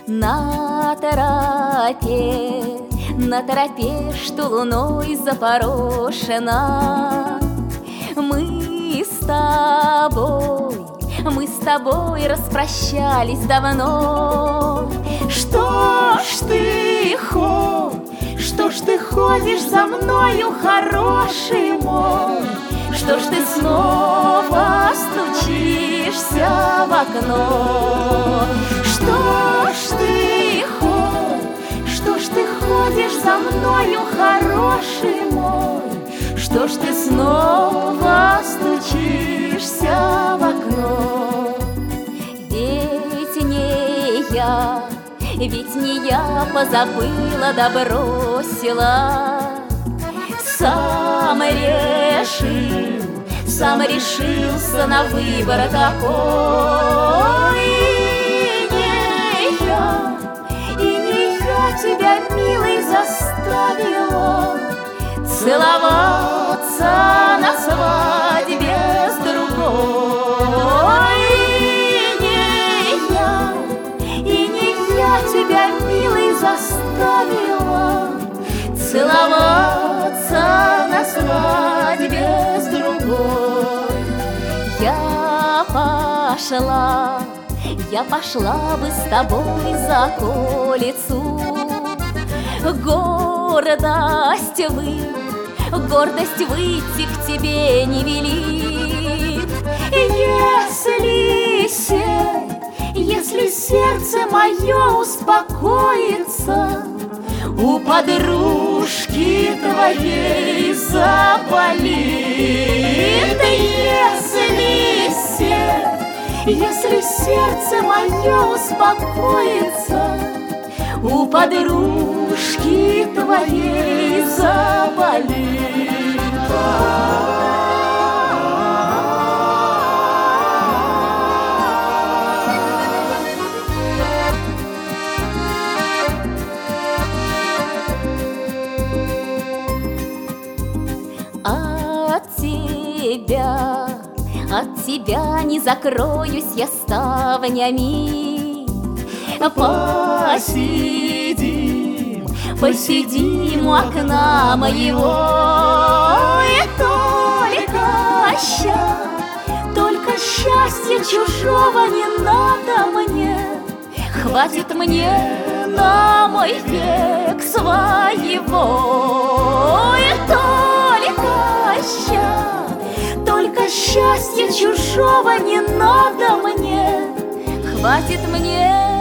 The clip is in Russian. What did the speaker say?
На тропе, что луной запорошена, мы с тобой распрощались давно. Что ж ты ходишь за мною, хороший мой? Что ж ты снова стучишься в окно? Что ж ты ходишь за мною, хороший мой? Что ж ты снова стучишься в окно? Ведь не я позабыла да бросила. Сам решился на выбор такой. И не я тебя, милый, заставила целоваться на свадьбе с другой. Тебя, милый, заставила целоваться на свадьбе с другой. Я пошла бы с тобой за околицу. Гордость выйти к тебе не велит. Если сердце мое успокоится, у подружки твоей заболит. Если сердце мое успокоится, у подружки твоей заболит. От тебя не закроюсь я ставнями. Посидим у окна моего. И только счастья чужого не надо мне. Хватит мне на мой век своего. И только счастья чужого не надо мне. Хватит мне